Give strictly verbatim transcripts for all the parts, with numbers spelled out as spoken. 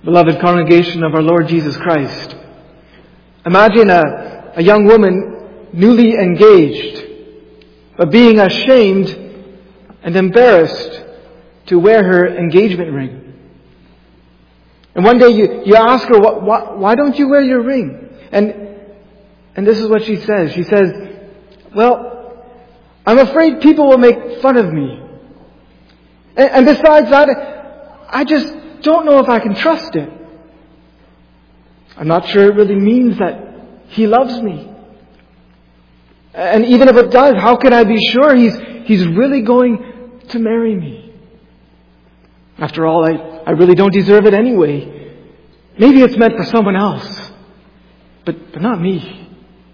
Beloved congregation of our Lord Jesus Christ, imagine a, a young woman newly engaged, but being ashamed and embarrassed to wear her engagement ring. And one day you, you ask her, why, why, why don't you wear your ring? And, and this is what she says. She says, well, I'm afraid people will make fun of me. And, and besides that, I just don't know if I can trust it. I'm not sure it really means that He loves me. And even if it does, how can I be sure He's, he's really going to marry me? After all, I, I really don't deserve it anyway. Maybe it's meant for someone else, but, but not me.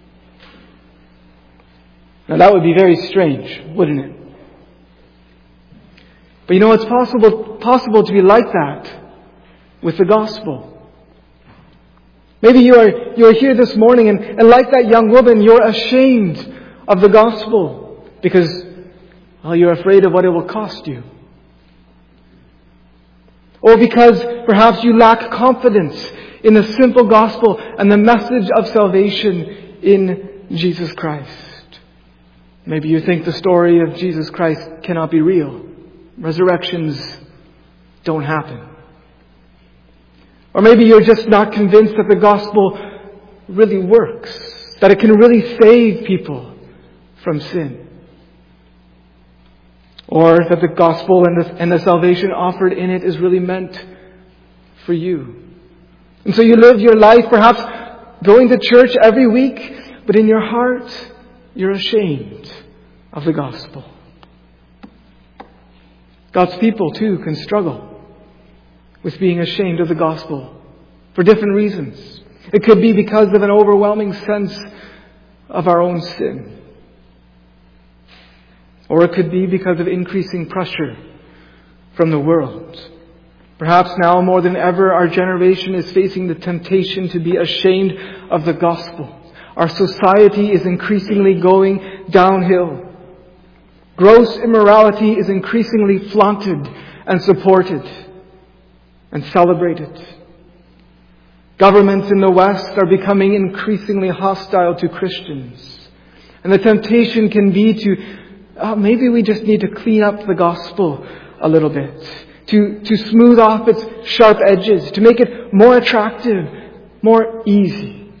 Now that would be very strange, wouldn't it? But you know, it's possible, possible to be like that with the gospel. Maybe you are, you are here this morning and, and like that young woman, you're ashamed of the gospel because, well, you're afraid of what it will cost you. Or because perhaps you lack confidence in the simple gospel and the message of salvation in Jesus Christ. Maybe you think the story of Jesus Christ cannot be real. Resurrections don't happen. Or maybe you're just not convinced that the gospel really works, that it can really save people from sin. Or that the gospel and the, and the salvation offered in it is really meant for you. And so you live your life perhaps going to church every week, but in your heart you're ashamed of the gospel. God's people too can struggle with being ashamed of the gospel for different reasons. It could be because of an overwhelming sense of our own sin. Or it could be because of increasing pressure from the world. Perhaps now more than ever, our generation is facing the temptation to be ashamed of the gospel. Our society is increasingly going downhill. Gross immorality is increasingly flaunted and supported and celebrated. Governments in the West are becoming increasingly hostile to Christians. And the temptation can be to, oh, maybe we just need to clean up the gospel a little bit. To, to smooth off its sharp edges. To make it more attractive, more easy.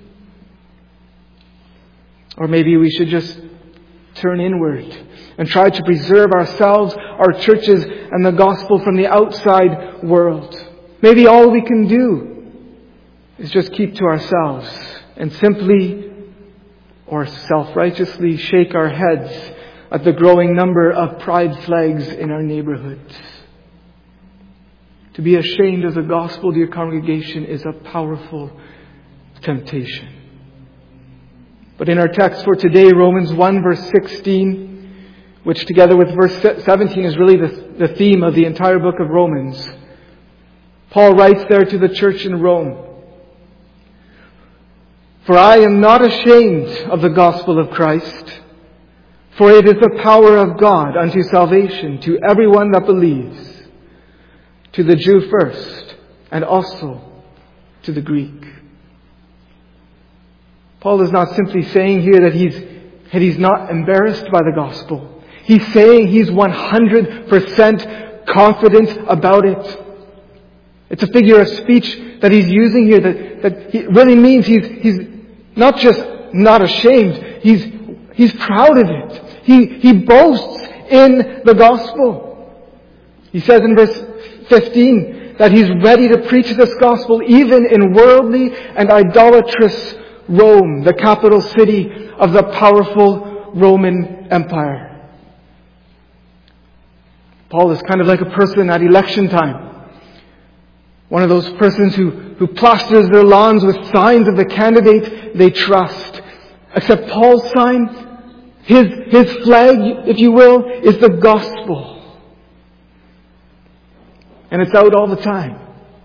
Or maybe we should just turn inward and try to preserve ourselves, our churches, and the gospel from the outside world. Maybe all we can do is just keep to ourselves and simply or self-righteously shake our heads at the growing number of pride flags in our neighborhoods. To be ashamed of the gospel, dear congregation, is a powerful temptation. But in our text for today, Romans one verse sixteen, which together with verse seventeen is really the, the theme of the entire book of Romans, Paul writes there to the church in Rome, "For I am not ashamed of the gospel of Christ, for it is the power of God unto salvation to everyone that believes, to the Jew first, and also to the Greek." Paul is not simply saying here that he's, that he's not embarrassed by the gospel. He's saying he's one hundred percent confident about it. It's a figure of speech that he's using here that, that he really means he's, he's not just not ashamed, he's, he's proud of it. He, he boasts in the gospel. He says in verse fifteen that he's ready to preach this gospel even in worldly and idolatrous Rome, the capital city of the powerful Roman Empire. Paul is kind of like a person at election time. One of those persons who, who plasters their lawns with signs of the candidate they trust. Except Paul's sign, his, his flag, if you will, is the gospel. And it's out all the time.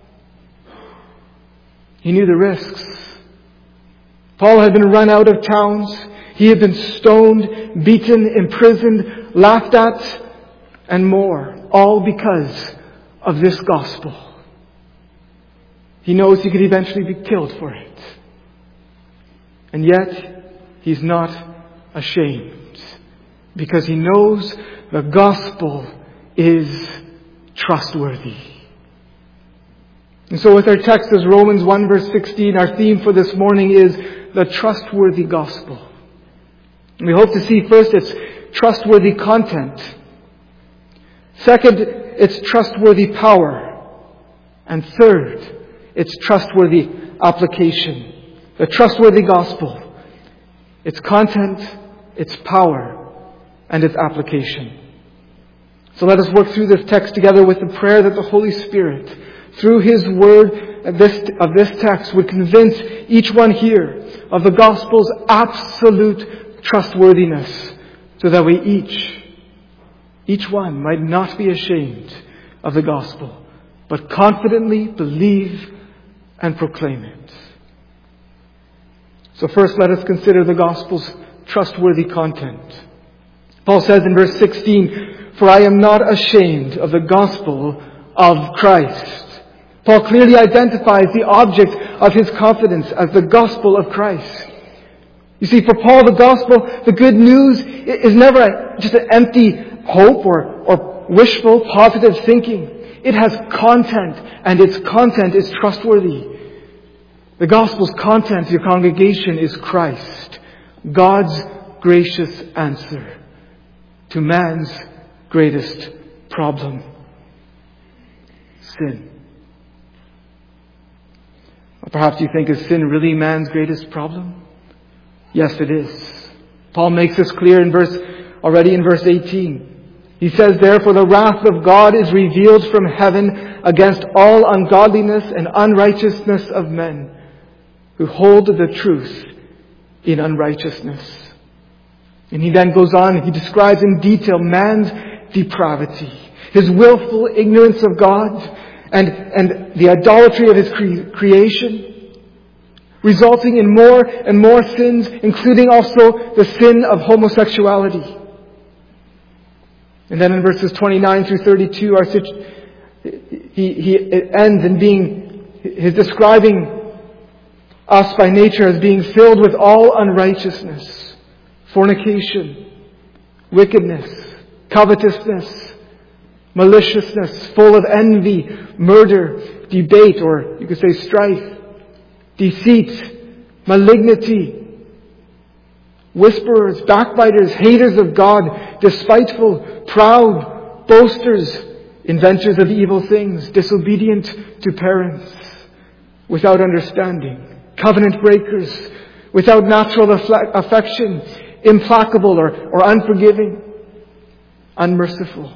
He knew the risks. Paul had been run out of towns. He had been stoned, beaten, imprisoned, laughed at, and more. All because of this gospel. He knows he could eventually be killed for it. And yet, he's not ashamed, because he knows the gospel is trustworthy. And so with our text as Romans one verse sixteen, our theme for this morning is the trustworthy gospel. And we hope to see first its trustworthy content. Second, its trustworthy power. And third, its trustworthy application. The trustworthy gospel, its content, its power, and its application. So let us work through this text together with the prayer that the Holy Spirit, through His Word of this, of this text, would convince each one here of the gospel's absolute trustworthiness, so that we each, each one might not be ashamed of the gospel, but confidently believe and proclaim it. So first, let us consider the gospel's trustworthy content. Paul says in verse sixteen, "For I am not ashamed of the gospel of Christ." Paul clearly identifies the object of his confidence as the gospel of Christ. You see, for Paul, the gospel, the good news, is never just an empty hope or, or wishful positive thinking. It has content, and its content is trustworthy. The gospel's content, your congregation, is Christ, God's gracious answer to man's greatest problem: sin. Perhaps you think, is sin really man's greatest problem? Yes, it is. Paul makes this clear in verse, already in verse eighteen. He says, "Therefore the wrath of God is revealed from heaven against all ungodliness and unrighteousness of men, who hold the truth in unrighteousness." And he then goes on and he describes in detail man's depravity, his willful ignorance of God, and, and the idolatry of his cre- creation, resulting in more and more sins, including also the sin of homosexuality. And then in verses twenty-nine through thirty-two, our situ- he, he it ends in being, his describing us by nature as being filled with all unrighteousness, fornication, wickedness, covetousness, maliciousness, full of envy, murder, debate, or you could say strife, deceit, malignity, whisperers, backbiters, haters of God, despiteful, proud, boasters, inventors of evil things, disobedient to parents, without understanding, covenant breakers, without natural affection, implacable or, or unforgiving, unmerciful,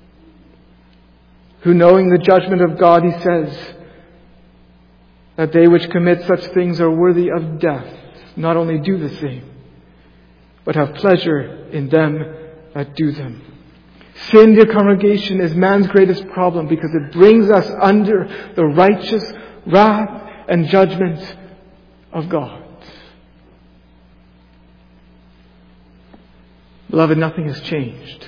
who, knowing the judgment of God, he says, that they which commit such things are worthy of death, not only do the same, but have pleasure in them that do them. Sin, dear congregation, is man's greatest problem because it brings us under the righteous wrath and judgment of God. Beloved, nothing has changed.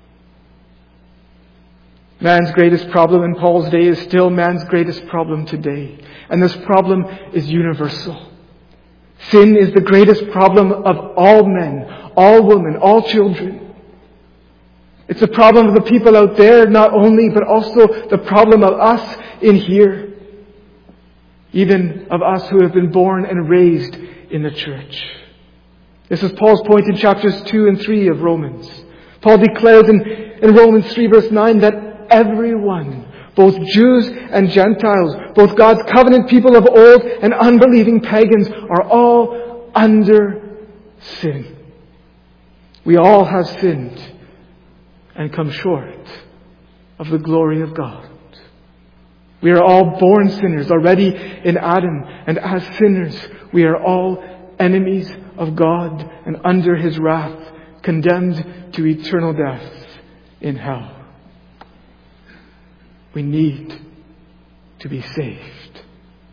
Man's greatest problem in Paul's day is still man's greatest problem today. And this problem is universal. Sin is the greatest problem of all men, all women, all children. It's the problem of the people out there, not only, but also the problem of us in here. Even of us who have been born and raised in the church. This is Paul's point in chapters two and three of Romans. Paul declares in, in Romans three verse nine that everyone, both Jews and Gentiles, both God's covenant people of old and unbelieving pagans, are all under sin. We all have sinned and come short of the glory of God. We are all born sinners already in Adam, and as sinners, we are all enemies of God and under His wrath, condemned to eternal death in hell. We need to be saved.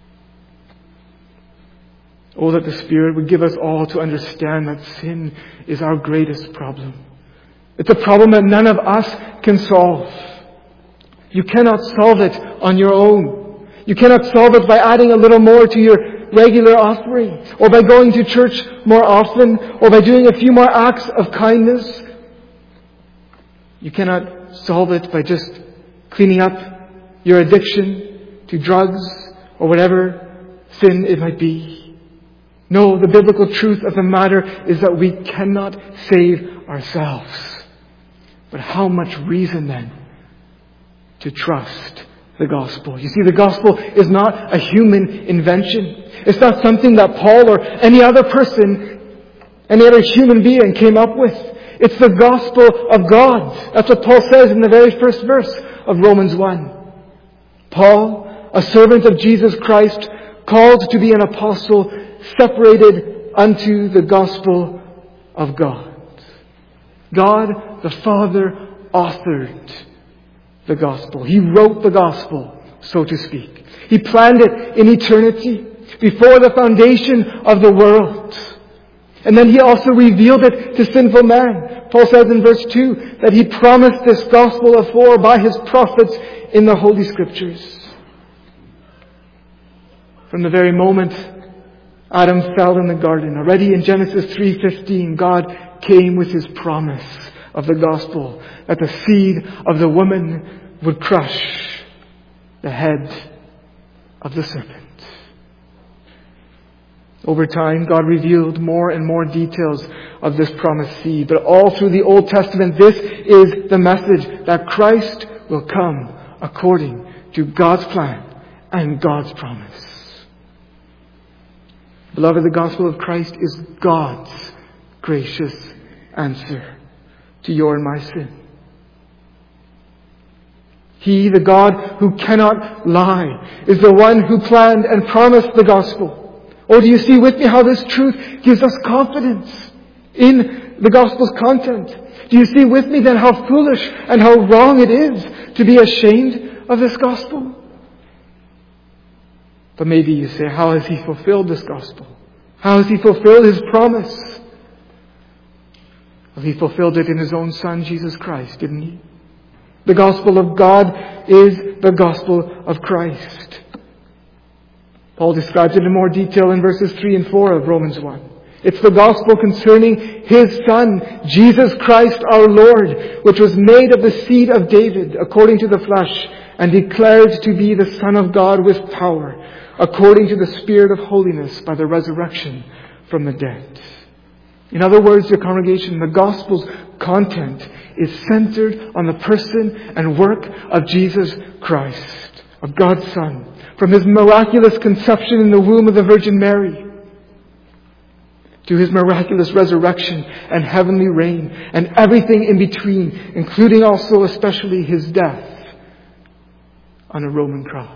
Oh, that the Spirit would give us all to understand that sin is our greatest problem. It's a problem that none of us can solve. You cannot solve it on your own. You cannot solve it by adding a little more to your regular offering, or by going to church more often, or by doing a few more acts of kindness. You cannot solve it by just cleaning up your addiction to drugs or whatever sin it might be. No, the biblical truth of the matter is that we cannot save ourselves. But how much reason then to trust the gospel? You see, the gospel is not a human invention. It's not something that Paul or any other person, any other human being came up with. It's the gospel of God. That's what Paul says in the very first verse of Romans one. Paul, a servant of Jesus Christ, called to be an apostle, separated unto the gospel of God. God the Father authored the gospel. He wrote the gospel, so to speak. He planned it in eternity, before the foundation of the world. And then He also revealed it to sinful man. Paul says in verse two that He promised this gospel afore by His prophets in the Holy Scriptures. From the very moment Adam fell in the garden, already in Genesis three fifteen, God came with His promise of the gospel that the seed of the woman would crush the head of the serpent. Over time, God revealed more and more details of this promised seed. But all through the Old Testament, this is the message that Christ will come according to God's plan and God's promise. Beloved, the gospel of Christ is God's gracious answer to your and my sin. He, the God who cannot lie, is the one who planned and promised the gospel. Or do you see with me how this truth gives us confidence in the gospel's content? Do you see with me then how foolish and how wrong it is to be ashamed of this gospel? But maybe you say, how has He fulfilled this gospel? How has He fulfilled His promise? Well, He fulfilled it in His own Son, Jesus Christ, didn't He? The gospel of God is the gospel of Christ. Paul describes it in more detail in verses three and four of Romans one. It's the gospel concerning His Son, Jesus Christ our Lord, which was made of the seed of David according to the flesh, and declared to be the Son of God with power, according to the Spirit of holiness by the resurrection from the dead. In other words, dear congregation, the gospel's content is centered on the person and work of Jesus Christ, of God's Son, from His miraculous conception in the womb of the Virgin Mary, to His miraculous resurrection and heavenly reign, and everything in between, including also especially His death on a Roman cross.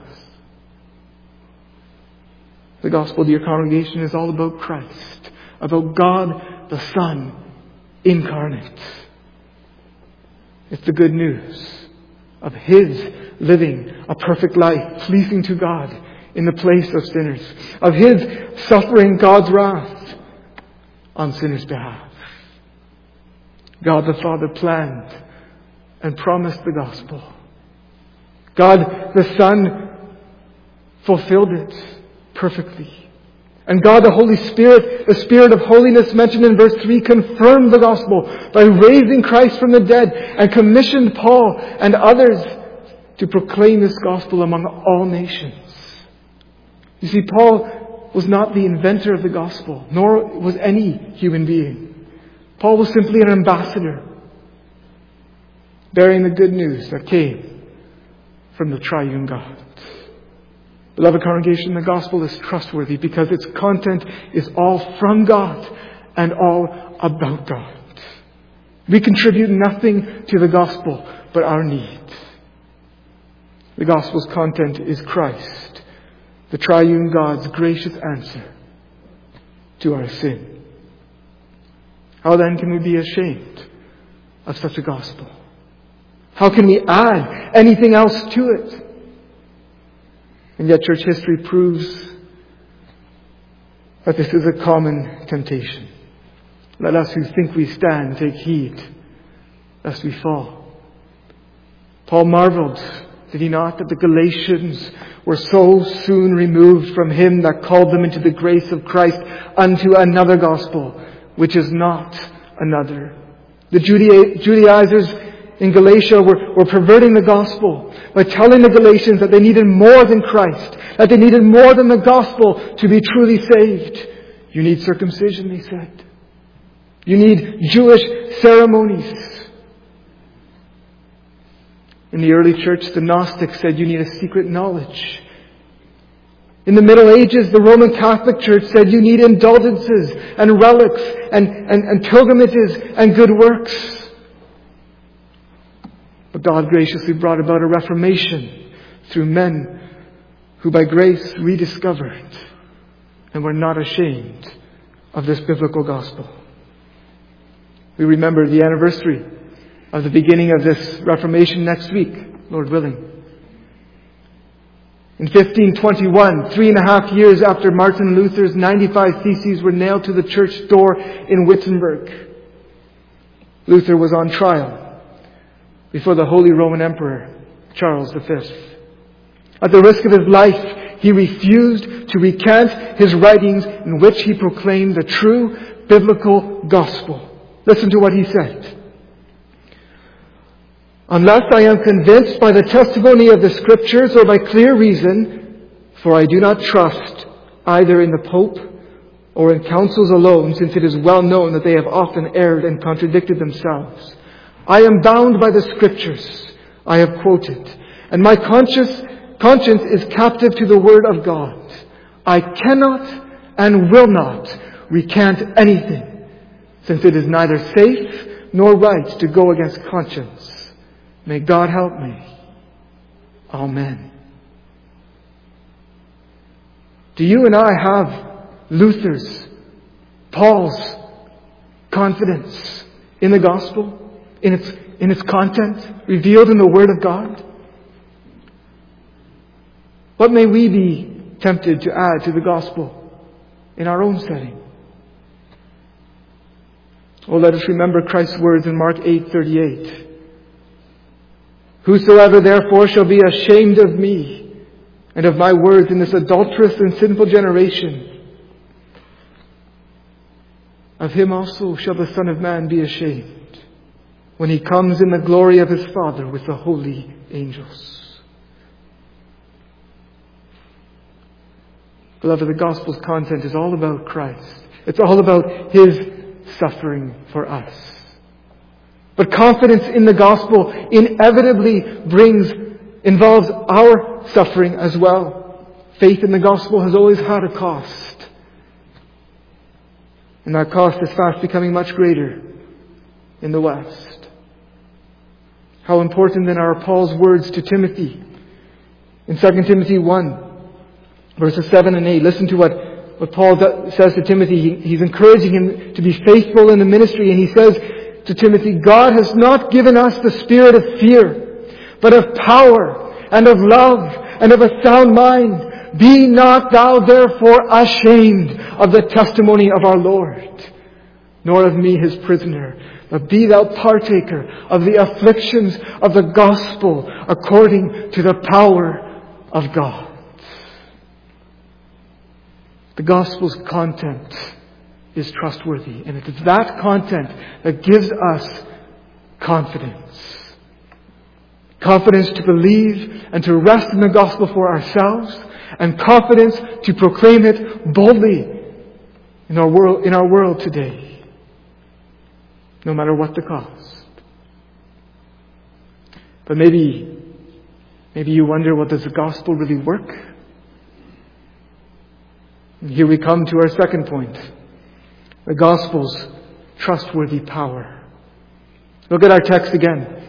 The gospel, dear congregation, is all about Christ, about God the Son incarnate. It's the good news of His living a perfect life pleasing to God in the place of sinners, of His suffering God's wrath on sinners' behalf. God the Father planned and promised the gospel. God the Son fulfilled it perfectly. And God the Holy Spirit, the Spirit of holiness mentioned in verse three, confirmed the gospel by raising Christ from the dead and commissioned Paul and others to proclaim this gospel among all nations. You see, Paul was not the inventor of the gospel, nor was any human being. Paul was simply an ambassador, bearing the good news that came from the triune God. Beloved congregation, the gospel is trustworthy because its content is all from God and all about God. We contribute nothing to the gospel but our need. The gospel's content is Christ, the triune God's gracious answer to our sin. How then can we be ashamed of such a gospel? How can we add anything else to it? And yet church history proves that this is a common temptation. Let us who think we stand take heed lest we fall. Paul marveled Did he not? That the Galatians were so soon removed from him that called them into the grace of Christ unto another gospel, which is not another. The Judea- Judaizers in Galatia were, were perverting the gospel by telling the Galatians that they needed more than Christ, that they needed more than the gospel to be truly saved. You need circumcision, they said. You need Jewish ceremonies. In the early church, the Gnostics said you need a secret knowledge. In the Middle Ages, the Roman Catholic Church said you need indulgences and relics and, and, and pilgrimages and good works. But God graciously brought about a reformation through men who by grace rediscovered and were not ashamed of this biblical gospel. We remember the anniversary of the beginning of this Reformation next week, Lord willing. In fifteen twenty-one, three and a half years after Martin Luther's ninety-five Theses were nailed to the church door in Wittenberg, Luther was on trial before the Holy Roman Emperor, Charles the Fifth. At the risk of his life, he refused to recant his writings in which he proclaimed the true biblical gospel. Listen to what he said. Unless I am convinced by the testimony of the Scriptures or by clear reason, for I do not trust either in the Pope or in councils alone, since it is well known that they have often erred and contradicted themselves. I am bound by the Scriptures I have quoted, and my conscience, conscience is captive to the Word of God. I cannot and will not recant anything, since it is neither safe nor right to go against conscience. May God help me. Amen. Do you and I have Luther's, Paul's confidence in the gospel, in its, in its content, revealed in the Word of God? What may we be tempted to add to the gospel in our own setting? Oh, let us remember Christ's words in Mark eight thirty-eight. Whosoever therefore shall be ashamed of me and of my words in this adulterous and sinful generation, of him also shall the Son of Man be ashamed when he comes in the glory of his Father with the holy angels. Beloved, the gospel's content is all about Christ. It's all about his suffering for us. But confidence in the gospel inevitably brings, involves our suffering as well. Faith in the gospel has always had a cost. And that cost is fast becoming much greater in the West. How important then are Paul's words to Timothy in Second Timothy one, verses seven and eight. Listen to what, what Paul says to Timothy. He, he's encouraging him to be faithful in the ministry, and he says to Timothy, God has not given us the spirit of fear, but of power and of love and of a sound mind. Be not thou therefore ashamed of the testimony of our Lord, nor of me his prisoner, but be thou partaker of the afflictions of the gospel according to the power of God. The gospel's content is trustworthy, and it is that content that gives us confidence. Confidence to believe and to rest in the gospel for ourselves, and confidence to proclaim it boldly in our world, in our world today, no matter what the cost. But maybe, maybe you wonder, well, does the gospel really work? And here we come to our second point. The gospel's trustworthy power. Look at our text again.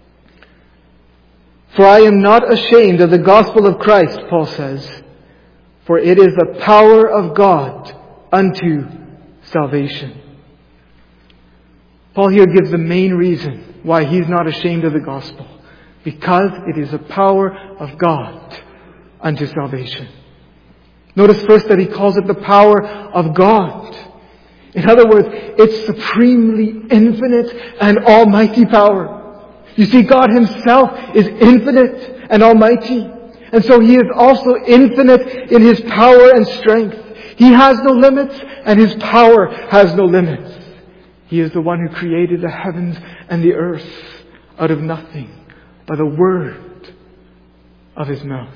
For I am not ashamed of the gospel of Christ, Paul says, for it is the power of God unto salvation. Paul here gives the main reason why he's not ashamed of the gospel. Because it is the power of God unto salvation. Notice first that he calls it the power of God. In other words, it's supremely infinite and almighty power. You see, God Himself is infinite and almighty. And so He is also infinite in His power and strength. He has no limits, and His power has no limits. He is the one who created the heavens and the earth out of nothing by the word of His mouth.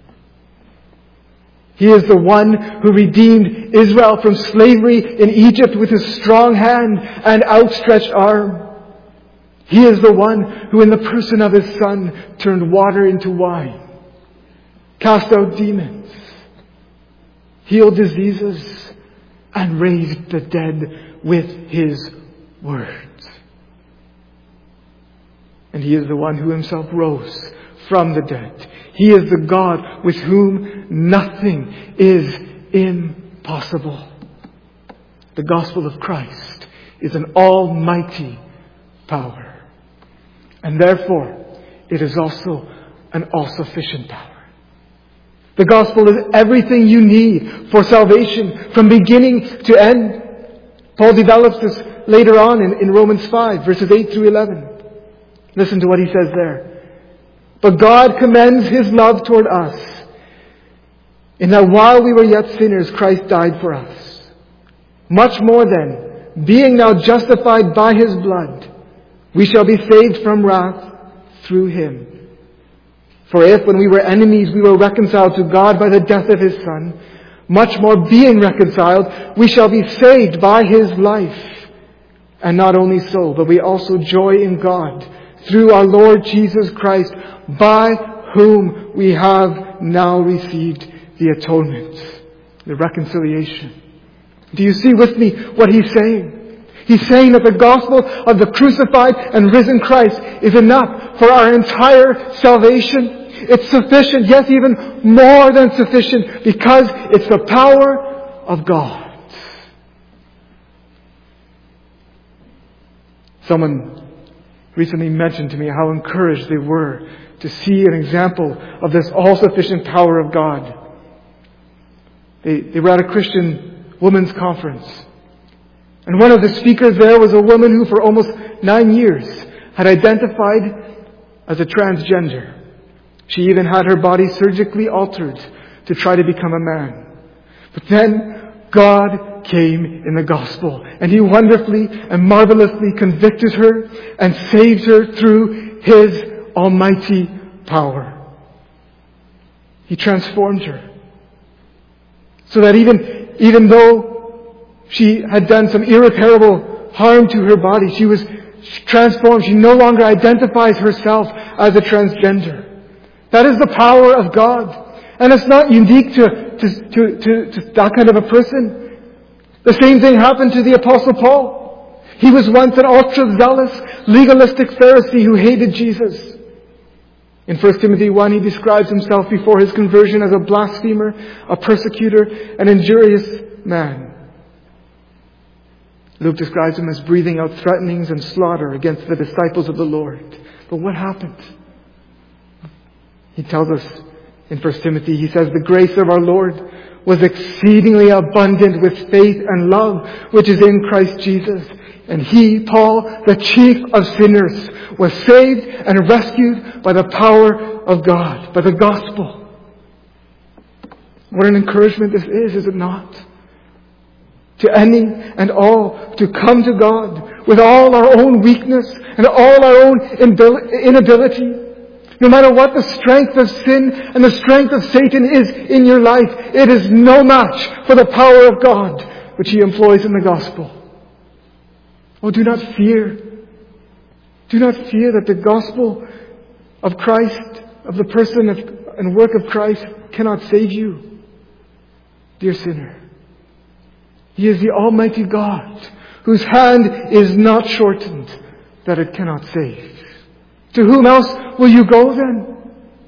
He is the one who redeemed Israel from slavery in Egypt with His strong hand and outstretched arm. He is the one who in the person of His Son turned water into wine, cast out demons, healed diseases, and raised the dead with His words. And He is the one who Himself rose from the dead. He is the God with whom nothing is impossible. The gospel of Christ is an almighty power. And therefore, it is also an all-sufficient power. The gospel is everything you need for salvation from beginning to end. Paul develops this later on in, in Romans five, verses eight through eleven. Listen to what he says there. But God commends His love toward us, in that while we were yet sinners, Christ died for us. Much more then, being now justified by His blood, we shall be saved from wrath through Him. For if, when we were enemies, we were reconciled to God by the death of His Son, much more being reconciled, we shall be saved by His life. And not only so, but we also joy in God through our Lord Jesus Christ, by whom we have now received the atonement, the reconciliation. Do you see with me what he's saying? He's saying that the gospel of the crucified and risen Christ is enough for our entire salvation. It's sufficient, yes, even more than sufficient, because it's the power of God. Someone recently mentioned to me how encouraged they were to see an example of this all-sufficient power of God. They, they were at a Christian women's conference. And one of the speakers there was a woman who for almost nine years had identified as a transgender. She even had her body surgically altered to try to become a man. But then God came in the gospel, and He wonderfully and marvelously convicted her and saved her through His almighty power. He transformed her, so that even, even though she had done some irreparable harm to her body, she was transformed. She no longer identifies herself as a transgender. That is the power of God. And it's not unique to, to, to, to, to that kind of a person. The same thing happened to the Apostle Paul. He was once an ultra-zealous, legalistic Pharisee who hated Jesus. In First Timothy one, he describes himself before his conversion as a blasphemer, a persecutor, an injurious man. Luke describes him as breathing out threatenings and slaughter against the disciples of the Lord. But what happened? He tells us in First Timothy, he says, the grace of our Lord was exceedingly abundant with faith and love, which is in Christ Jesus. And he, Paul, the chief of sinners, was saved and rescued by the power of God, by the gospel. What an encouragement this is, is it not? To any and all to come to God with all our own weakness and all our own inability. No matter what the strength of sin and the strength of Satan is in your life, it is no match for the power of God which He employs in the gospel. Oh, do not fear. Do not fear that the gospel of Christ, of the person of, and work of Christ, cannot save you, dear sinner. He is the Almighty God, whose hand is not shortened, that it cannot save. To whom else will you go then?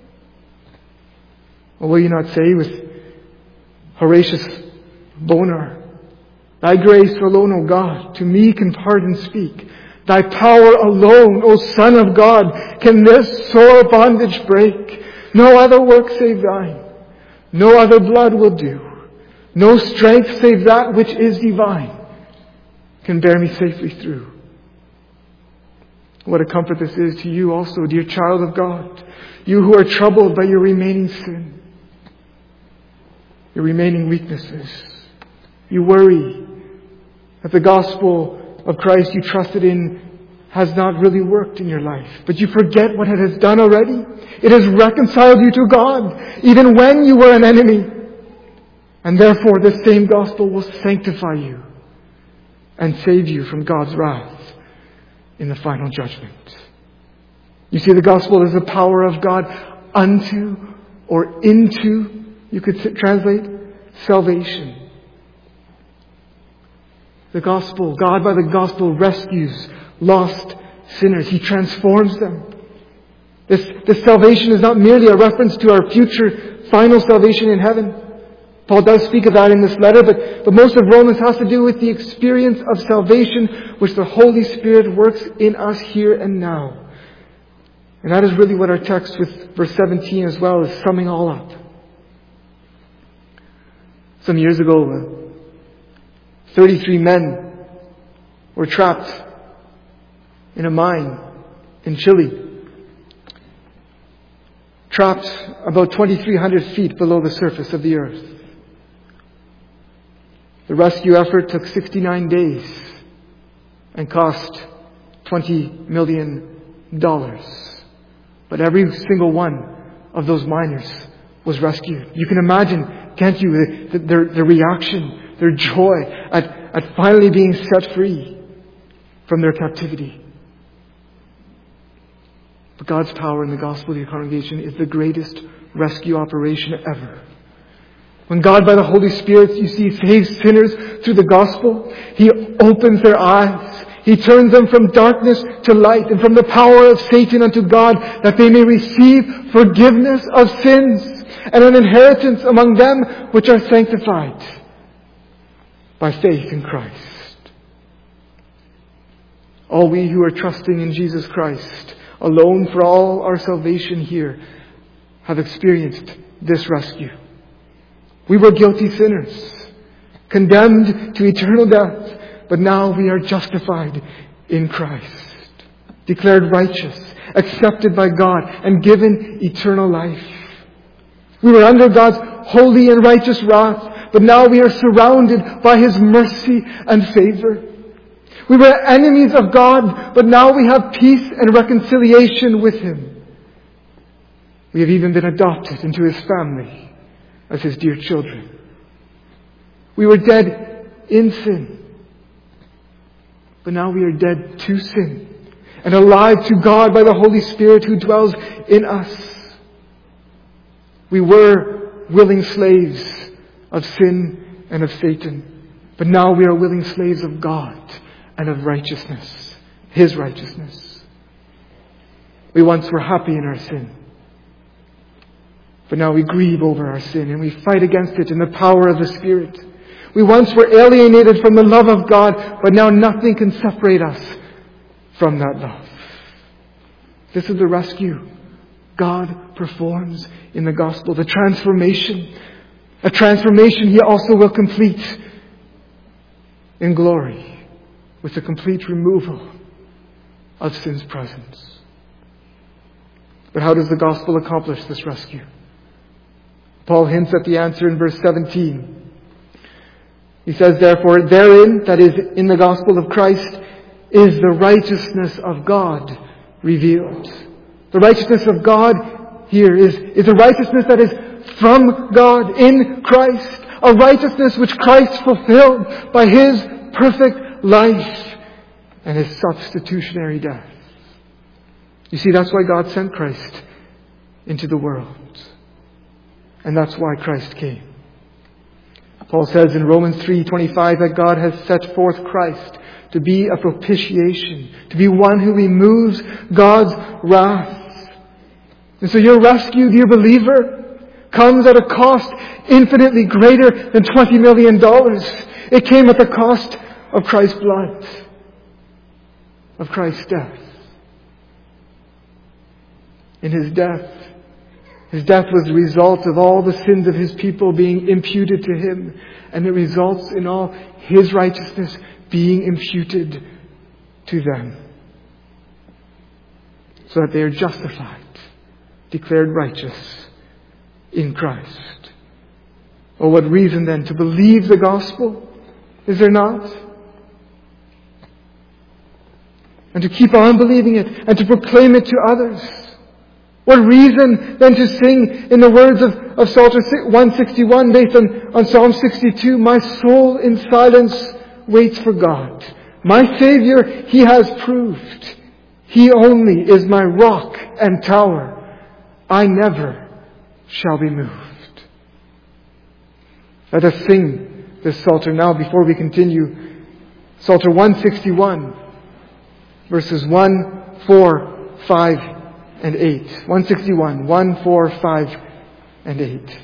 Or will you not say with Horatius Bonar, Thy grace alone, O God, to me can pardon speak. Thy power alone, O Son of God, can this sore bondage break. No other work save Thine. No other blood will do. No strength save that which is divine can bear me safely through. What a comfort this is to you also, dear child of God. You who are troubled by your remaining sin, your remaining weaknesses. You worry that the gospel of Christ you trusted in has not really worked in your life. But you forget what it has done already. It has reconciled you to God, even when you were an enemy. And therefore, this same gospel will sanctify you and save you from God's wrath in the final judgment. You see, the gospel is the power of God unto or into, you could translate, salvation. The gospel, God by the gospel rescues lost sinners. He transforms them. This, this salvation is not merely a reference to our future final salvation in heaven. Paul does speak of that in this letter, but, but most of Romans has to do with the experience of salvation which the Holy Spirit works in us here and now. And that is really what our text with verse seventeen as well is summing all up. Some years ago, thirty-three men were trapped in a mine in Chile. Trapped about twenty-three hundred feet below the surface of the earth. The rescue effort took sixty-nine days and cost twenty million dollars. But every single one of those miners was rescued. You can imagine, can't you, the, their, their reaction, their joy at, at finally being set free from their captivity. But God's power in the gospel of the congregation is the greatest rescue operation ever. When God by the Holy Spirit, you see, saves sinners through the gospel, He opens their eyes. He turns them from darkness to light and from the power of Satan unto God, that they may receive forgiveness of sins and an inheritance among them which are sanctified by faith in Christ. All we who are trusting in Jesus Christ alone for all our salvation here have experienced this rescue. We were guilty sinners, condemned to eternal death, but now we are justified in Christ, declared righteous, accepted by God, and given eternal life. We were under God's holy and righteous wrath, but now we are surrounded by His mercy and favor. We were enemies of God, but now we have peace and reconciliation with Him. We have even been adopted into His family as His dear children. We were dead in sin, but now we are dead to sin and alive to God by the Holy Spirit who dwells in us. We were willing slaves of sin and of Satan, but now we are willing slaves of God and of righteousness, His righteousness. We once were happy in our sin, but now we grieve over our sin and we fight against it in the power of the Spirit. We once were alienated from the love of God, but now nothing can separate us from that love. This is the rescue God performs in the gospel, the transformation. A transformation He also will complete in glory with the complete removal of sin's presence. But how does the gospel accomplish this rescue? Paul hints at the answer in verse seventeen. He says, therefore, therein, that is, in the gospel of Christ, is the righteousness of God revealed. The righteousness of God here is, is a righteousness that is from God in Christ. A righteousness which Christ fulfilled by His perfect life and His substitutionary death. You see, that's why God sent Christ into the world. And that's why Christ came. Paul says in Romans three twenty-five that God has set forth Christ to be a propitiation, to be one who removes God's wrath. And so your rescue, dear believer, comes at a cost infinitely greater than twenty million dollars. It came at the cost of Christ's blood, of Christ's death. In His death, His death was the result of all the sins of His people being imputed to Him. And it results in all His righteousness being imputed to them. so that they are justified, declared righteous in Christ. Oh, what reason then to believe the gospel, is there not? And to keep on believing it and to proclaim it to others. What reason then to sing in the words of, of Psalter one sixty-one based on, on Psalm sixty-two, my soul in silence waits for God. My Savior He has proved. He only is my rock and tower. I never shall be moved. Let us sing this Psalter now before we continue. Psalter one sixty-one, verses one, four, five, and eight. one sixty-one, one, four, five, and eight.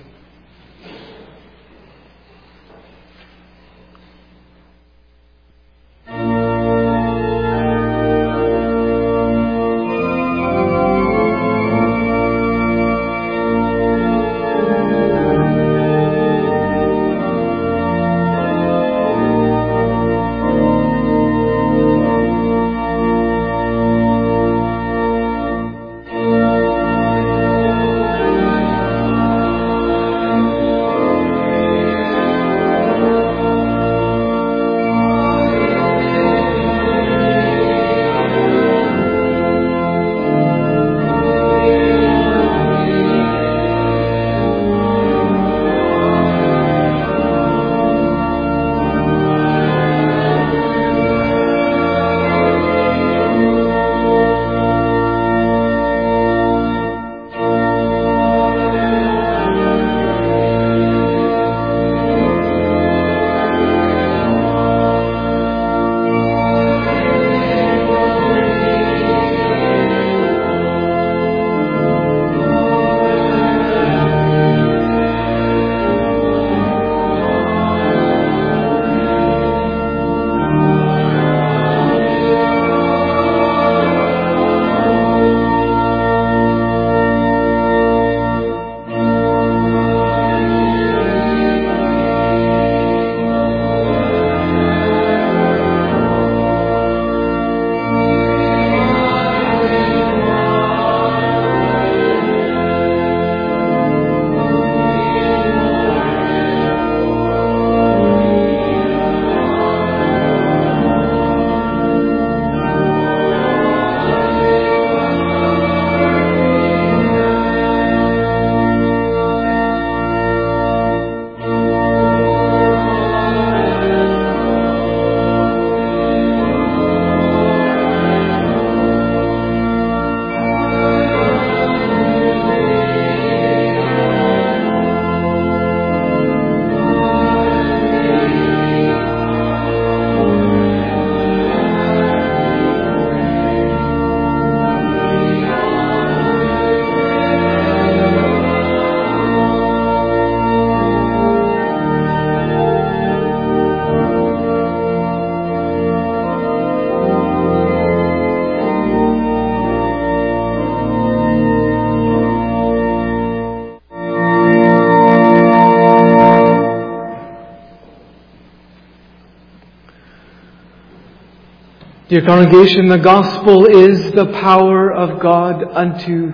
Dear congregation, the gospel is the power of God unto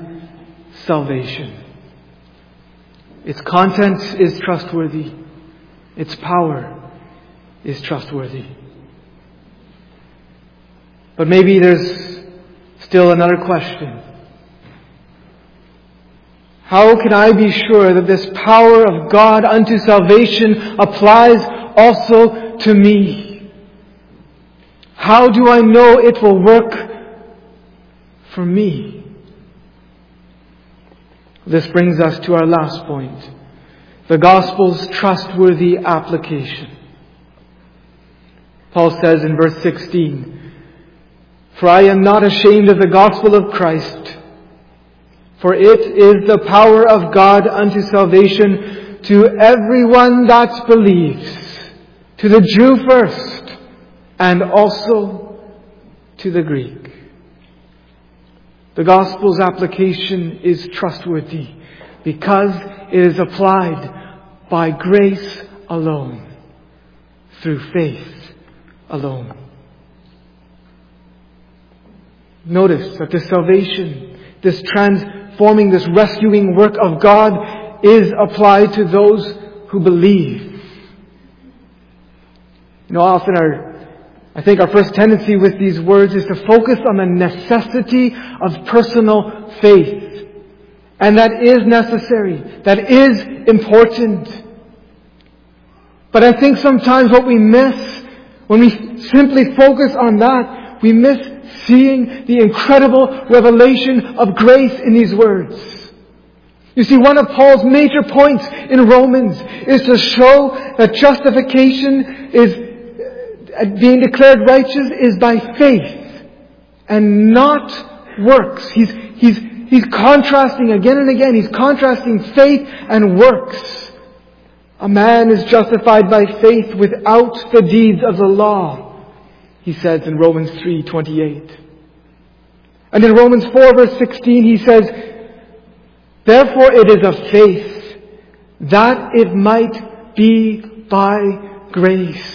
salvation. Its content is trustworthy. Its power is trustworthy. But maybe there's still another question. How can I be sure that this power of God unto salvation applies also to me? How do I know it will work for me? This brings us to our last point. The gospel's trustworthy application. Paul says in verse sixteen, "For I am not ashamed of the gospel of Christ, for it is the power of God unto salvation to everyone that believes, to the Jew first, and also to the Greek." The gospel's application is trustworthy because it is applied by grace alone, through faith alone. Notice that the salvation this transforming, this rescuing work of God is applied to those who believe. You know, often our, I think our first tendency with these words is to focus on the necessity of personal faith. And that is necessary. That is important. But I think sometimes what we miss, when we simply focus on that, we miss seeing the incredible revelation of grace in these words. You see, one of Paul's major points in Romans is to show that justification is, being declared righteous is by faith and not works. He's, he's, he's contrasting again and again, he's contrasting faith and works. A man is justified by faith without the deeds of the law, he says in Romans three twenty-eight. And in Romans four verse sixteen he says, therefore it is of faith, that it might be by grace.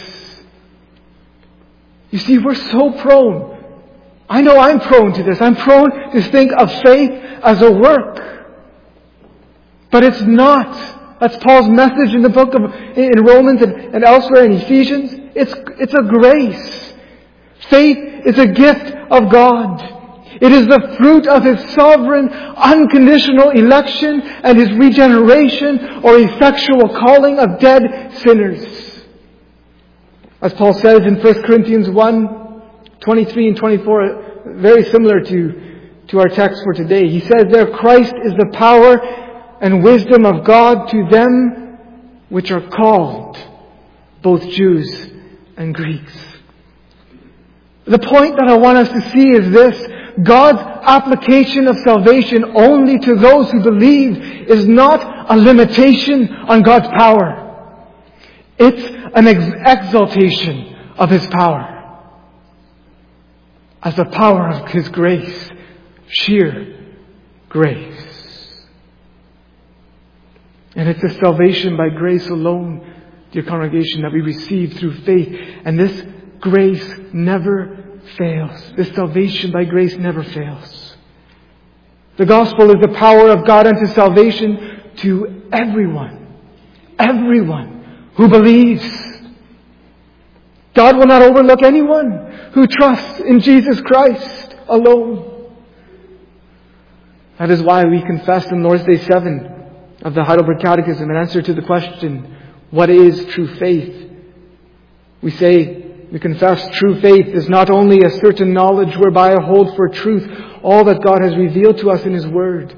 You see, we're so prone. I know I'm prone to this. I'm prone to think of faith as a work. But it's not. That's Paul's message in the book of, in Romans and, and elsewhere in Ephesians. It's, it's a grace. Faith is a gift of God. It is the fruit of His sovereign, unconditional election and His regeneration or effectual calling of dead sinners. As Paul says in First Corinthians one, twenty-three and twenty-four, very similar to, to our text for today. He says there, Christ is the power and wisdom of God to them which are called, both Jews and Greeks. The point that I want us to see is this: God's application of salvation only to those who believe is not a limitation on God's power. It's an ex- exaltation of His power as the power of His grace, sheer grace. And it's a salvation by grace alone, dear congregation, that we receive through faith. And this grace never fails. This salvation by grace never fails. The gospel is the power of God unto salvation to everyone. Everyone who believes. God will not overlook anyone who trusts in Jesus Christ alone. That is why we confessed in Lord's Day seven of the Heidelberg Catechism, in answer to the question, what is true faith? We say, we confess true faith is not only a certain knowledge whereby I hold for truth all that God has revealed to us in His Word,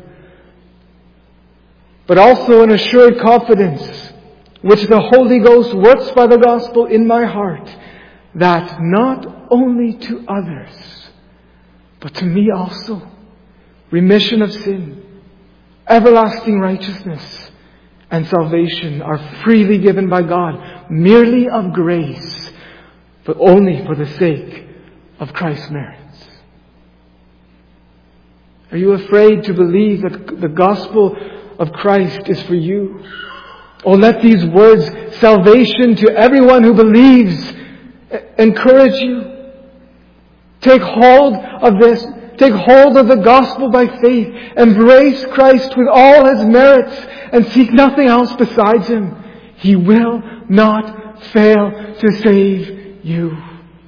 but also an assured confidence which the Holy Ghost works by the gospel in my heart, that not only to others, but to me also, remission of sin, everlasting righteousness, and salvation are freely given by God, merely of grace, but only for the sake of Christ's merits. Are you afraid to believe that the gospel of Christ is for you? Oh, let these words, salvation to everyone who believes, encourage you. Take hold of this. Take hold of the gospel by faith. Embrace Christ with all His merits and seek nothing else besides Him. He will not fail to save you.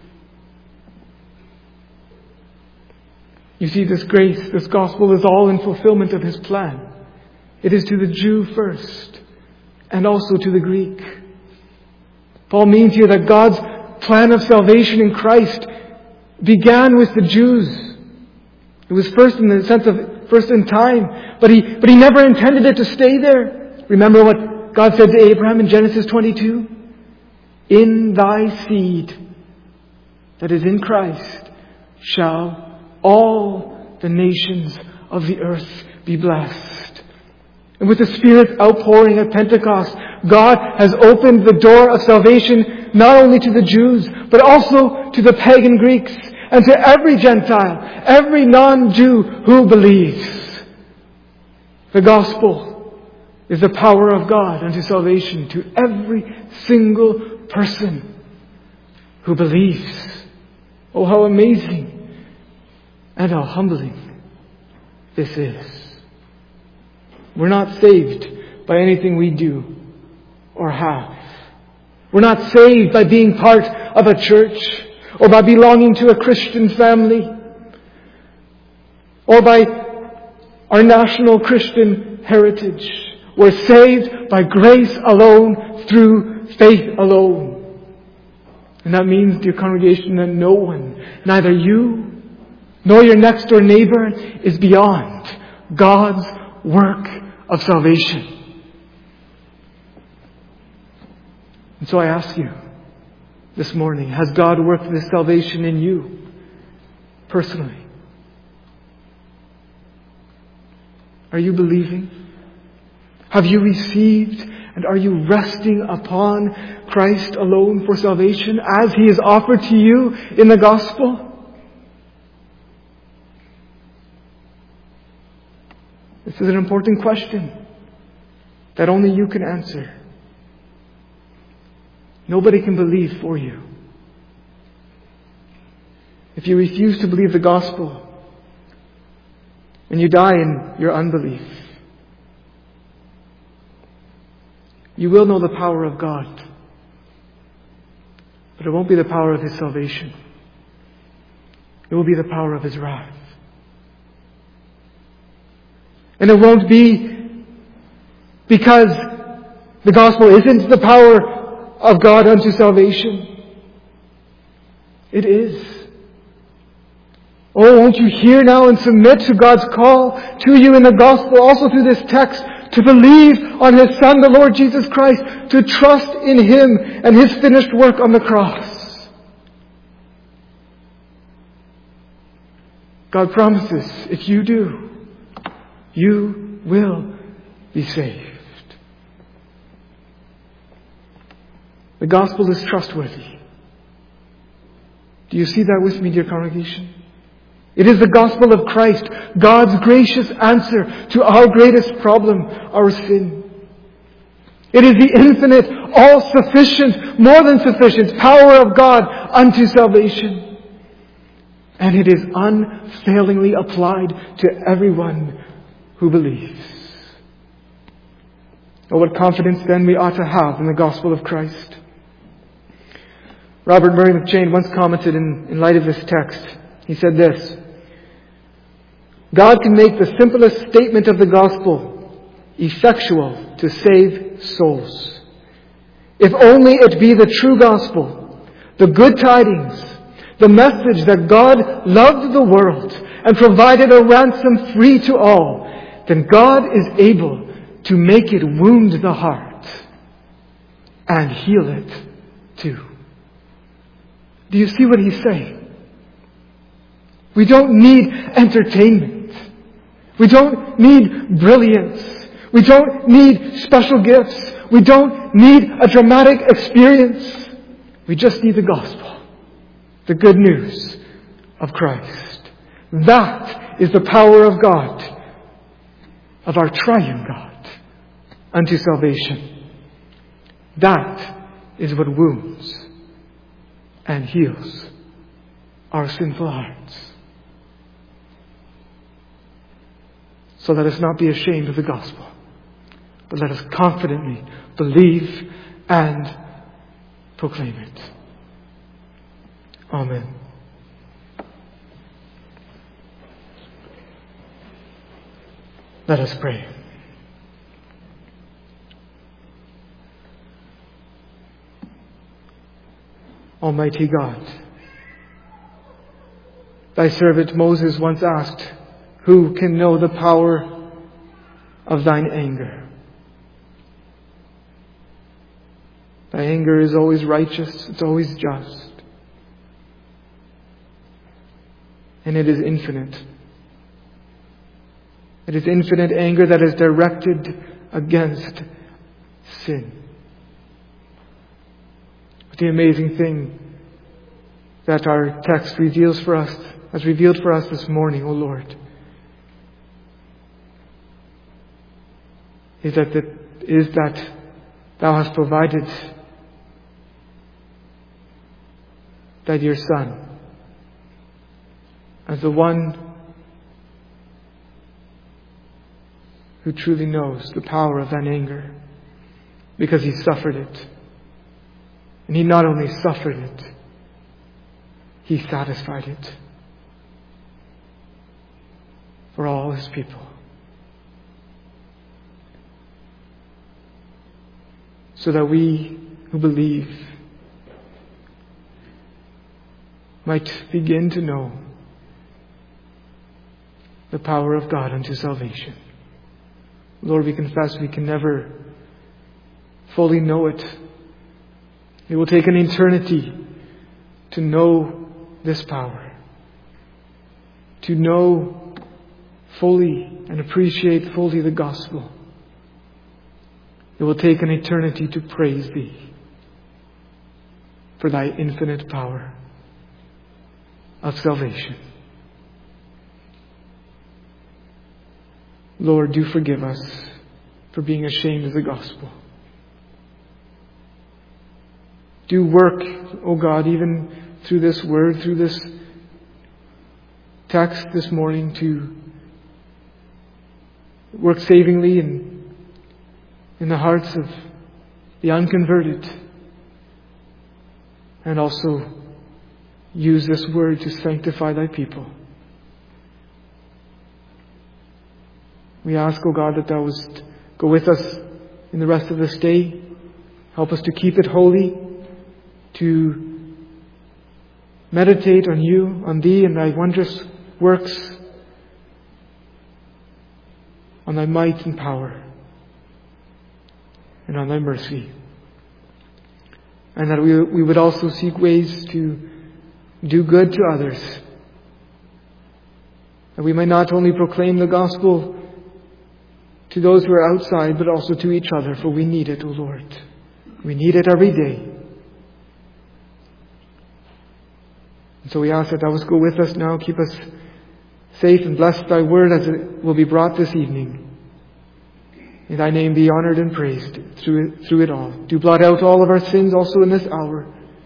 You see, this grace, this gospel is all in fulfillment of His plan. It is to the Jew first and also to the Greek. Paul means here that God's plan of salvation in Christ began with the Jews. It was first in the sense of first in time, but he, but he never intended it to stay there. Remember what God said to Abraham in Genesis twenty-two? In thy seed, that is in Christ, shall all the nations of the earth be blessed. And with the Spirit's outpouring at Pentecost, God has opened the door of salvation not only to the Jews, but also to the pagan Greeks and to every Gentile, every non-Jew who believes. The gospel is the power of God unto salvation to every single person who believes. Oh, how amazing and how humbling. this is. We're not saved by anything we do or have. We're not saved by being part of a church or by belonging to a Christian family or by our national Christian heritage. We're saved by grace alone, through faith alone. And that means, dear congregation, that no one, neither you nor your next door neighbor, is beyond God's work of salvation. And so I ask you this morning, has God worked this salvation in you personally? Are you believing? Have you received and are you resting upon Christ alone for salvation as He is offered to you in the gospel? This is an important question that only you can answer. Nobody can believe for you. If you refuse to believe the gospel and you die in your unbelief, you will know the power of God, but it won't be the power of His salvation. It will be the power of His wrath. And it won't be because the gospel isn't the power of God unto salvation. It is. Oh, won't you hear now and submit to God's call to you in the gospel, also through this text, to believe on His Son, the Lord Jesus Christ, to trust in Him and His finished work on the cross. God promises, if you do, you will be saved. The gospel is trustworthy. Do you see that with me, dear congregation? It is the gospel of Christ, God's gracious answer to our greatest problem, our sin. It is the infinite, all-sufficient, more than sufficient power of God unto salvation. And it is unfailingly applied to everyone who believes. Oh, what confidence then we ought to have in the gospel of Christ. Robert Murray McCheyne once commented in, in light of this text. He said this: God can make the simplest statement of the gospel effectual to save souls. If only it be the true gospel, the good tidings, the message that God loved the world and provided a ransom free to all, then God is able to make it wound the heart and heal it too. Do you see what he's saying? We don't need entertainment. We don't need brilliance. We don't need special gifts. We don't need a dramatic experience. We just need the gospel, the good news of Christ. That is the power of God, of our triune God, unto salvation. That is what wounds and heals our sinful hearts. So let us not be ashamed of the gospel, but let us confidently believe and proclaim it. Amen. Let us pray. Almighty God, Thy servant Moses once asked, who can know the power of Thine anger? Thy anger is always righteous, it's always just, and it is infinite. It is infinite anger that is directed against sin. But the amazing thing that our text reveals for us, has revealed for us this morning, O Lord, is that, the, is that Thou hast provided Thy dear Son as the one who truly knows the power of that anger, because He suffered it. And He not only suffered it, He satisfied it for all His people. So that we who believe might begin to know the power of God unto salvation. Lord, we confess we can never fully know it. It will take an eternity to know this power, to know fully and appreciate fully the gospel. It will take an eternity to praise Thee for Thy infinite power of salvation. Lord, do forgive us for being ashamed of the gospel. Do work, O God, even through this word, through this text this morning, to work savingly in, in the hearts of the unconverted, and also use this word to sanctify Thy people. We ask, O God, that Thou wouldst go with us in the rest of this day. Help us to keep it holy, to meditate on You, on Thee and Thy wondrous works, on Thy might and power, and on Thy mercy. And that we, we would also seek ways to do good to others, that we might not only proclaim the gospel to those who are outside, but also to each other, for we need it, O Lord. We need it every day. And so we ask that Thou wouldst go with us now, keep us safe, and bless Thy word as it will be brought this evening. May Thy name be honored and praised through it, through it all. Do blot out all of our sins also in this hour.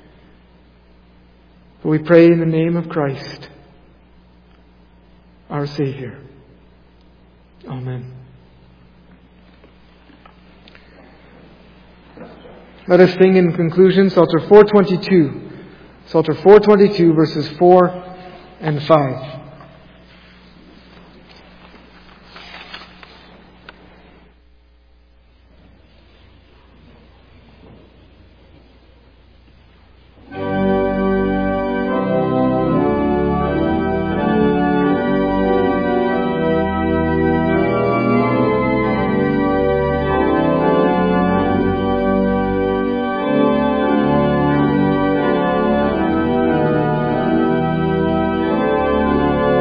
For we pray in the name of Christ, our Savior. Amen. Let us sing in conclusion Psalter four twenty-two. Psalter four twenty-two, verses four and five. Thank you.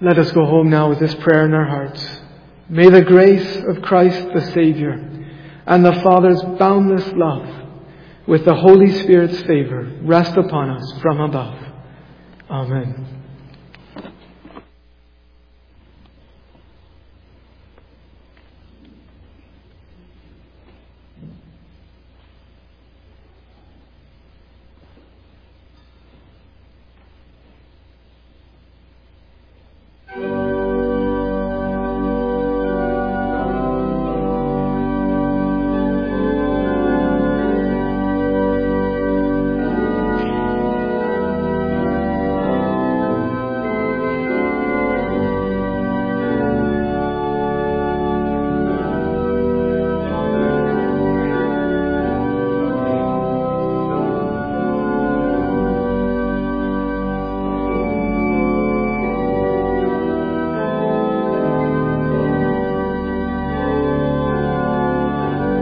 Let us go home now with this prayer in our hearts. May the grace of Christ the Saviour and the Father's boundless love with the Holy Spirit's favour rest upon us from above. Amen.